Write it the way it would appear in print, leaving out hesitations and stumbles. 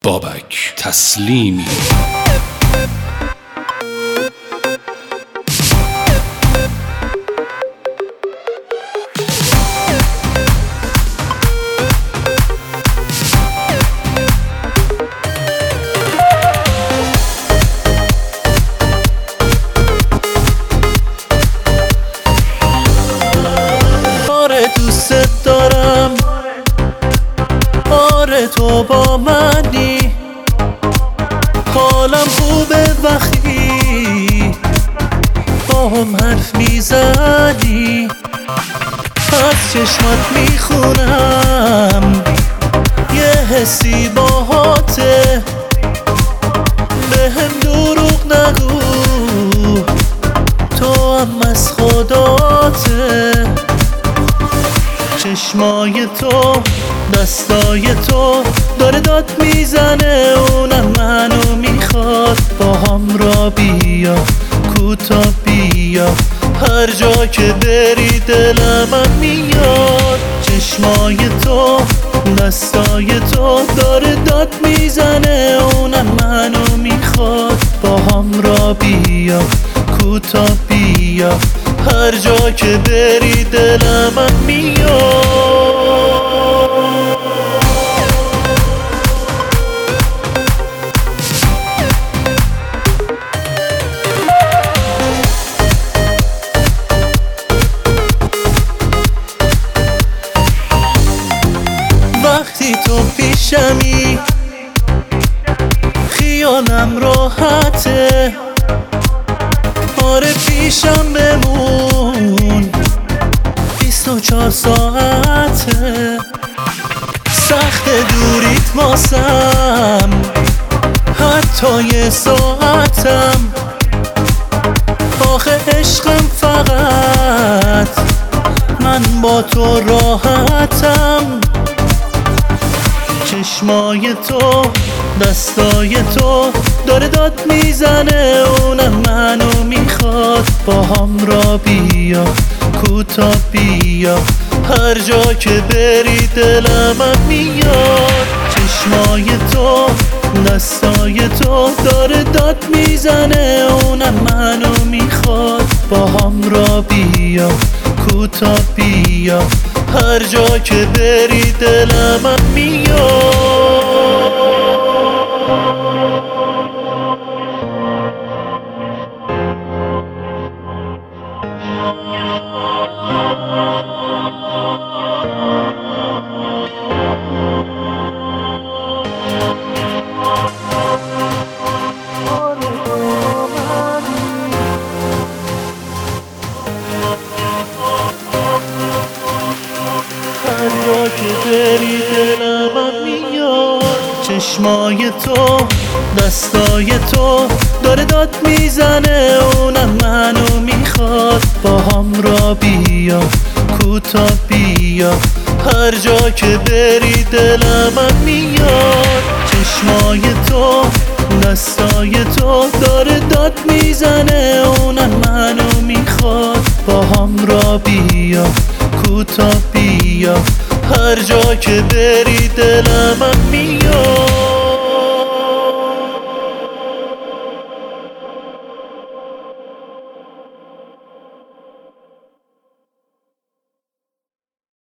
بابک تسلیمی. دوست دارم، آره تو با منی، حالم خوبه وقتی با هم حرف میزنی، از چشمات میخونم یه حسی باهاته، بهم دروغ نگو تو هم از خداته، چشمای تو دستای تو داره داد میزنه، اونم منو میخواد با هم را بیا کوتا بیا، هر جا که بری دلم میاد، چشمای تو دستای تو داره داد میزنه، اونم منو میخواد با هم را بیا کوتا بیا، هر جا که بری دلم میاد. وقتی تو پیشمی خیالم راحته، آره پیشم بمون 24 ساعته، سخت دوریت واسم حتی یه ساعتم، آخه عشقم فقط من با تو راحتم، چشمای تو دستای تو داره داد میزنه، اونم منو میخواد با هم را بیا کوتا بیا، هر جا که بری دلم میاد، چشمای تو دستای تو داره داد میزنه، اونم منو میخواد با هم را بیا کوتا بیا، هر جا که بری دلم میاد. هر جا که بری دلم میاد، چشمای تو دستای تو داره داد میزنه، اونم منو میخواد با هم را بیا کوتا بیا، هر جا که بری دلم میاد، چشمای تو دستای تو داره داد میزنه، اونم منو میخواد با هم را بیا کوتا بیا، هر جا که بری دلم میاد.